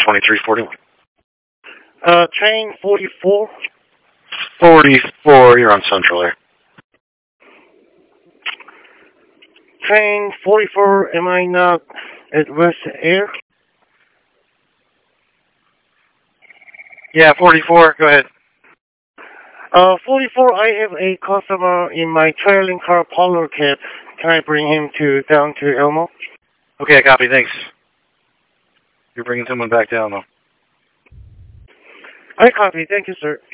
2341. Train 44. 44, you're on Central Air. Train 44, am I not at West Air? Yeah, 44, go ahead. 44, I have a customer in my trailing car parlor cab. Can I bring him down to Elmo? Okay, copy, thanks. You're bringing someone back down, though. I copy, thank you, sir.